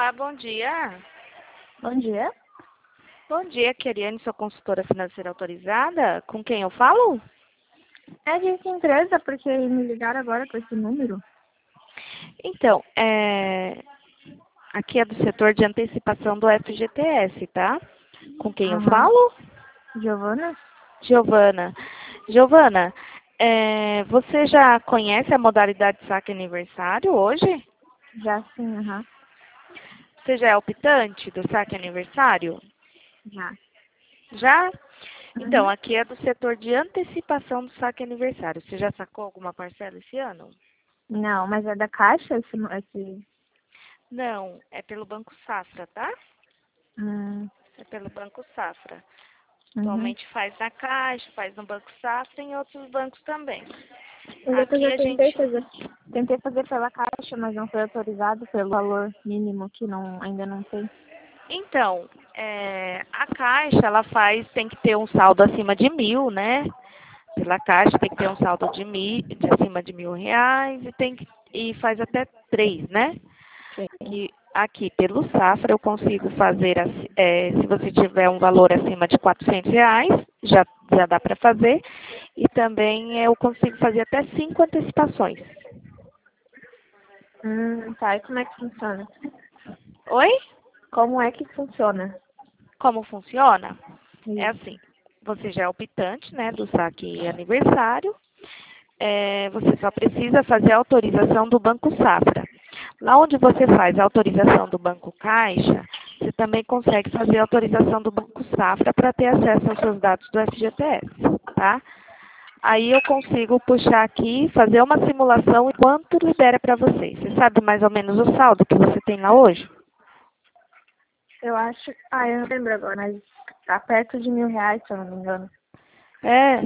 Olá, bom dia. Bom dia. Bom dia, Keriane, sou consultora financeira autorizada. Com quem eu falo? É de que empresa? Porque me ligaram agora com esse número. Então, aqui é do setor de antecipação do FGTS, tá? Com quem eu Aham. falo? Giovana? Giovana. Giovana, você já conhece a modalidade saque aniversário hoje? Já sim, aham. Você já é optante do saque aniversário? Já. Já? Então, Uhum. aqui é do setor de antecipação do saque aniversário. Você já sacou alguma parcela esse ano? Não, mas é da Caixa esse... Não, é pelo Banco Safra, tá? Hum, É pelo Banco Safra. uhum. Atualmente faz na Caixa, faz no Banco Safra e em outros bancos também. Eu Aqui já a gente... tentei fazer pela Caixa, mas não foi autorizado pelo valor mínimo que ainda não tem. Então, a Caixa, ela tem que ter um saldo acima de 1.000, né? Pela Caixa tem que ter um saldo de acima de R$ 1.000 e faz até 3, né? Sim. Que aqui pelo Safra eu consigo fazer, se você tiver um valor acima de R$ 400, já dá para fazer. E também eu consigo fazer até 5 antecipações. Tá. E como é que funciona? Oi? Como é que funciona? Como funciona? É Isso. assim, você já é optante, né, do saque aniversário. Você só precisa fazer a autorização do Banco Safra. Lá onde você faz a autorização do Banco Caixa, você também consegue fazer a autorização do Banco Safra para ter acesso aos seus dados do FGTS, tá? Aí eu consigo puxar aqui, fazer uma simulação e quanto libera para você. Você sabe mais ou menos o saldo que você tem lá hoje? Eu acho... Ah, eu não lembro agora, mas tá perto de R$ 1.000, se eu não me engano. É.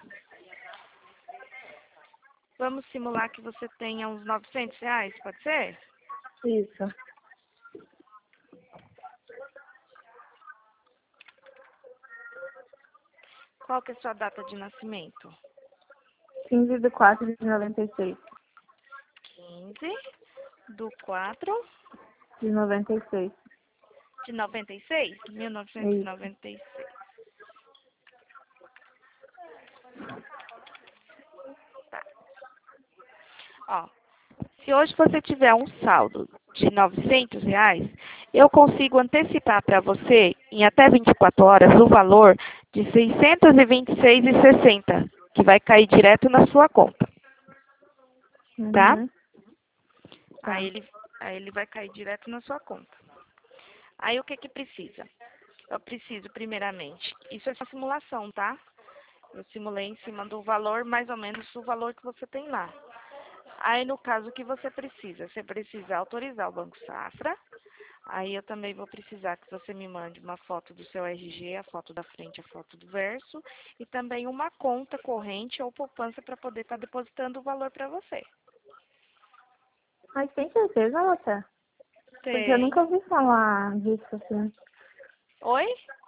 Vamos simular que você tenha uns R$ 900, pode ser? Isso. Qual que é a sua data de nascimento? 15/4/96. 15/4 De 96. de 96? Isso. 1996. Tá. Ó, se hoje você tiver um saldo de R$ 900, eu consigo antecipar para você, em até 24 horas, o valor de 626,60, que vai cair direto na sua conta, tá? Uhum. Aí Tá. ele, aí ele vai cair direto na sua conta. Aí o que que precisa? Eu preciso, primeiramente, isso é só simulação, tá? Eu simulei em cima do valor, mais ou menos o valor que você tem lá. Aí, no caso, o que você precisa autorizar o Banco Safra. Aí eu também vou precisar que você me mande uma foto do seu RG, a foto da frente, a foto do verso, e também uma conta corrente ou poupança para poder estar depositando o valor para você. Mas tem certeza, Lota? Porque eu Tem. nunca ouvi falar disso, assim, Oi?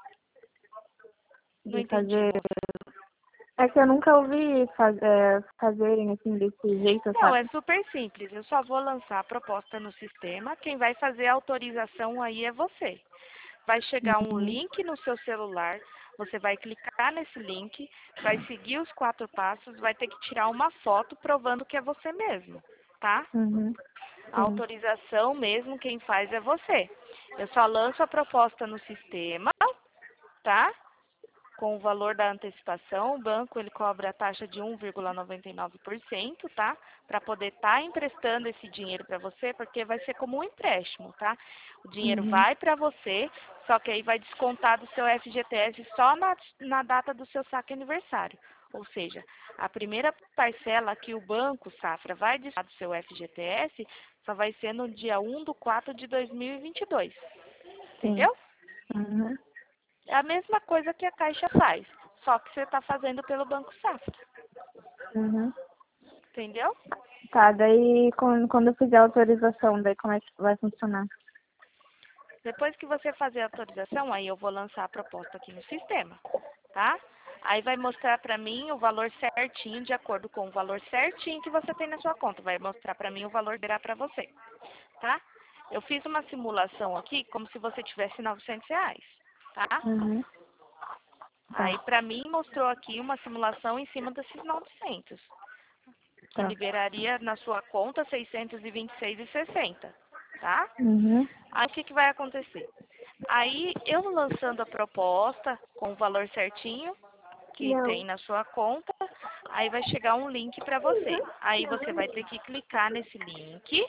Não de entendi, fazer. moça. É que eu nunca ouvi fazerem, assim, desse jeito, Não, sabe? é super simples. Eu só vou lançar a proposta no sistema. Quem vai fazer a autorização aí é você. Vai chegar um Uhum. link no seu celular. Você vai clicar nesse link, vai seguir os 4 passos, vai ter que tirar uma foto provando que é você mesmo, tá? Uhum. A Sim. autorização mesmo, quem faz é você. Eu só lanço a proposta no sistema, tá? Com o valor da antecipação, o banco ele cobra a taxa de 1,99%, tá? Para poder estar emprestando esse dinheiro para você, porque vai ser como um empréstimo, tá? O dinheiro Uhum. vai para você, só que aí vai descontar do seu FGTS só na data do seu saque aniversário. Ou seja, a primeira parcela que o Banco Safra vai descontar do seu FGTS só vai ser no dia 1/4 de 2022. Sim. Entendeu? Uhum. É a mesma coisa que a Caixa faz, só que você está fazendo pelo Banco Safra, Uhum. entendeu? Tá, daí quando eu fizer a autorização, daí como é que vai funcionar? Depois que você fazer a autorização, aí eu vou lançar a proposta aqui no sistema, tá? Aí vai mostrar para mim o valor certinho, de acordo com o valor certinho que você tem na sua conta. Vai mostrar para mim o valor que irá para você, tá? Eu fiz uma simulação aqui como se você tivesse R$ 900, tá? Aí, pra mim, mostrou aqui uma simulação em cima desses 900. Que liberaria na sua conta 626,60, tá? Aí, o que vai acontecer? Aí, eu lançando a proposta com o valor certinho que tem na sua conta, aí vai chegar um link para você. Aí, você vai ter que clicar nesse link,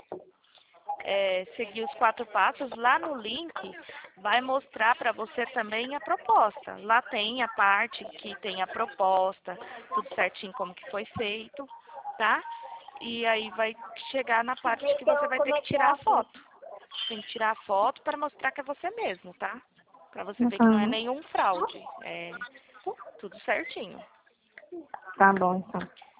seguir os 4 passos. Lá no link, vai mostrar para você também a proposta. Lá tem a parte que tem a proposta, tudo certinho como que foi feito, tá? E aí vai chegar na parte que você vai ter que tirar a foto. Tem que tirar a foto para mostrar que é você mesmo, tá? Para você ver que não é nenhum fraude. É tudo certinho. Tá bom, então.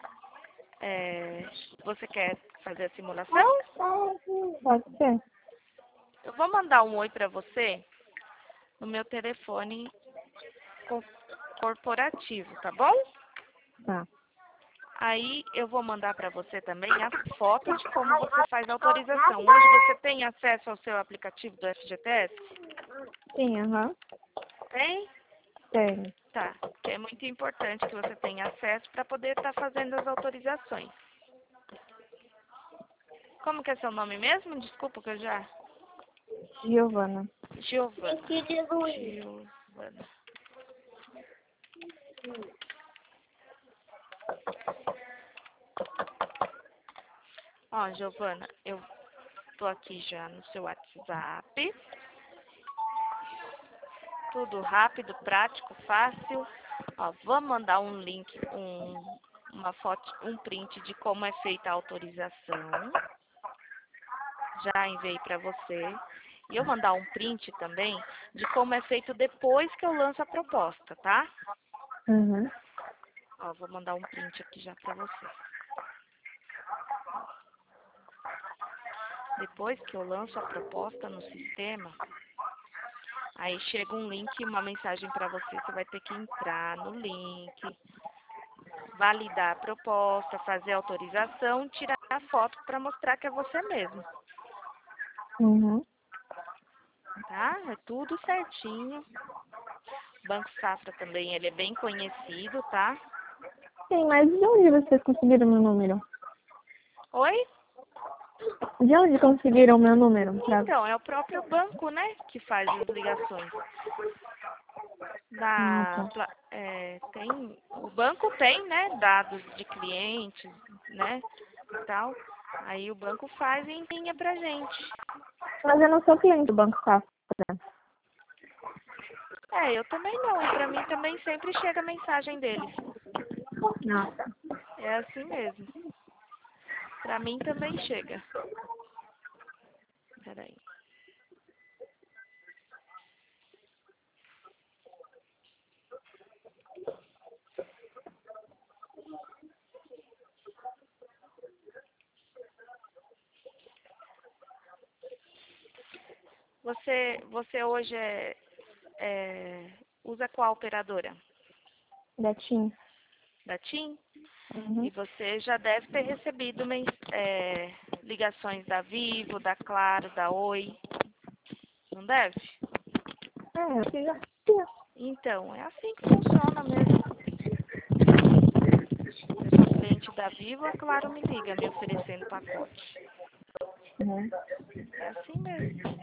Você quer fazer a simulação? Pode ser. Eu vou mandar um oi para você no meu telefone corporativo, tá bom? Tá. Aí eu vou mandar para você também a foto de como você faz a autorização. Hoje você tem acesso ao seu aplicativo do FGTS? Sim, Tem? Tenho. Tá. Que é muito importante que você tenha acesso para poder estar fazendo as autorizações. Como que é seu nome mesmo? Desculpa que eu já... Giovana. Giovana. Ó, Giovana, eu tô aqui já no seu WhatsApp. Tudo rápido, prático, fácil. Ó, vou mandar um link, uma foto, um print de como é feita a autorização. Já enviei para você. E eu mandar um print também de como é feito depois que eu lanço a proposta, tá? Ó, vou mandar um print aqui já para você. Depois que eu lanço a proposta no sistema, aí chega um link, uma mensagem para você. Você vai ter que entrar no link, validar a proposta, fazer a autorização, tirar a foto para mostrar que é você mesmo. Tá? É tudo certinho. Banco Safra também, ele é bem conhecido, tá? Sim, mas de onde vocês conseguiram meu número? Oi? De onde conseguiram meu número? Então, é o próprio banco, né, que faz as ligações. O banco tem, né, dados de clientes, né, e tal. Aí o banco faz e envia pra gente. Mas eu não sou cliente do Banco Safra. Eu também não. E pra mim também sempre chega a mensagem deles. Nossa. É assim mesmo. Pra mim também chega. Peraí. Você hoje usa qual operadora? Da TIM. Da TIM? E você já deve ter recebido ligações da Vivo, da Claro, da Oi. Não deve? Eu já. Então, é assim que funciona mesmo. Eu sou cliente da Vivo, a Claro me liga me oferecendo pacote. É assim mesmo.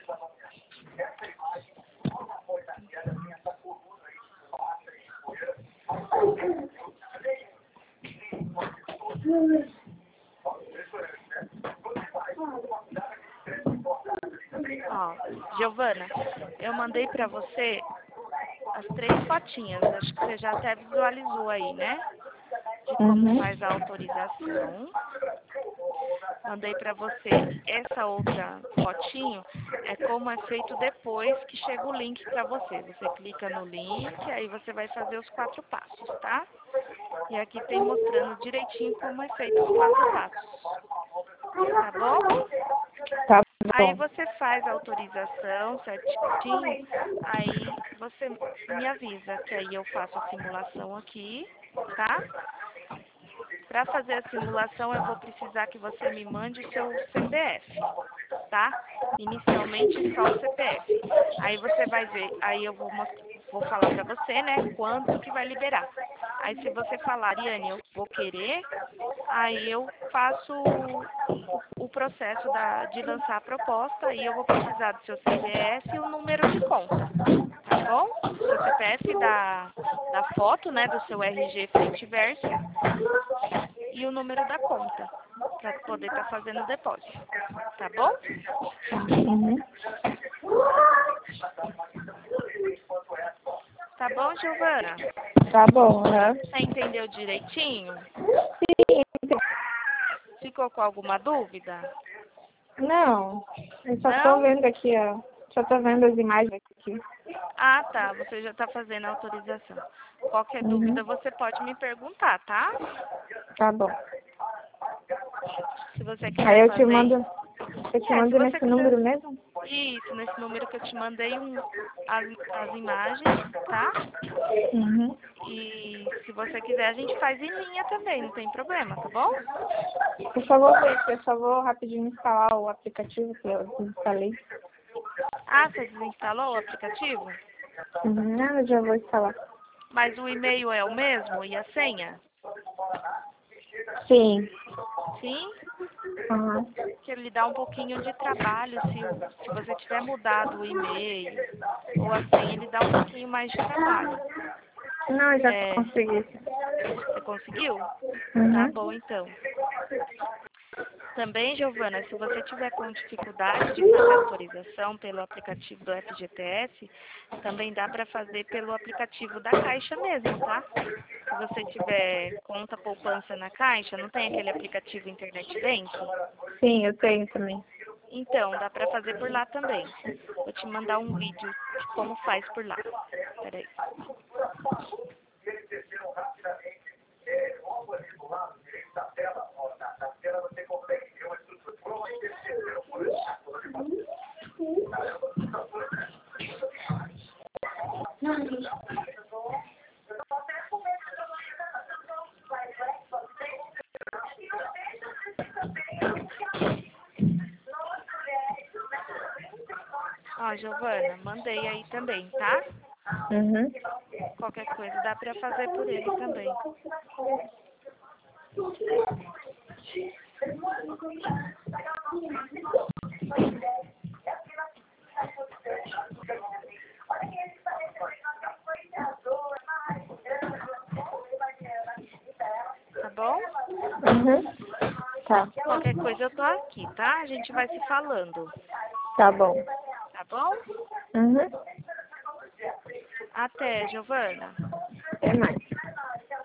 Ó, Giovana, eu mandei pra você as 3 fotinhas. Acho que você já até visualizou aí, né? De como faz a autorização. Mandei pra você essa outra fotinho, é como é feito depois que chega o link pra você. Você clica no link, aí você vai fazer os 4 passos, tá? E aqui tem mostrando direitinho como é feito os 4 passos. Tá bom? Tá Aí bom. você faz a autorização certinho, aí você me avisa, que aí eu faço a simulação aqui, tá? Para fazer a simulação, eu vou precisar que você me mande o seu CPF, tá? Inicialmente só o CPF. Aí você vai ver, aí eu vou falar para você, né, quanto que vai liberar. Aí se você falar, Ariane, eu vou querer, aí eu faço o processo de lançar a proposta, aí eu vou precisar do seu CPF e o número de conta, tá bom? Seu CPF da foto, né, do seu RG frente e verso e o número da conta, para poder estar fazendo o depósito, tá bom? Uhum. Tá bom, Giovana? Tá bom, né? Você entendeu direitinho? Sim. Ficou com alguma dúvida? Não, eu só tô Não? vendo aqui, ó. Só tô vendo as imagens aqui. Ah, tá. Você já está fazendo a autorização. Qualquer dúvida Uhum. você pode me perguntar, tá? Tá bom. Se você Aí quiser fazer. eu te Se mando você nesse quiser. número mesmo? Isso, nesse número que eu te mandei as imagens, tá? Uhum. E se você quiser, a gente faz em linha também, não tem problema, tá bom? Eu só vou ver, eu só vou rapidinho instalar o aplicativo que eu instalei. Ah, você desinstalou o aplicativo? Uhum. Não, eu já vou instalar. Mas o e-mail é o mesmo e a senha? Sim. Sim? Uhum. Que ele dá um pouquinho de trabalho se você tiver mudado o e-mail ou a senha, ele dá um pouquinho mais de trabalho. Não, eu já É, consegui. você conseguiu? Tá Uhum. bom, então. Também, Giovana, se você tiver com dificuldade de fazer autorização pelo aplicativo do FGTS, também dá para fazer pelo aplicativo da Caixa mesmo, tá? Se você tiver conta poupança na Caixa, não tem aquele aplicativo Internet Bank? Sim, eu tenho também. Então, dá para fazer por lá também. Vou te mandar um vídeo de como faz por lá. Peraí. Ó, Giovana, mandei aí também, tá? Uhum. Qualquer coisa dá para fazer por ele também. Tá bom? Uhum. Tá. Qualquer coisa eu tô aqui, tá? A gente vai se falando. Tá bom. Tá bom? Uhum. Até, Giovana. Até mais.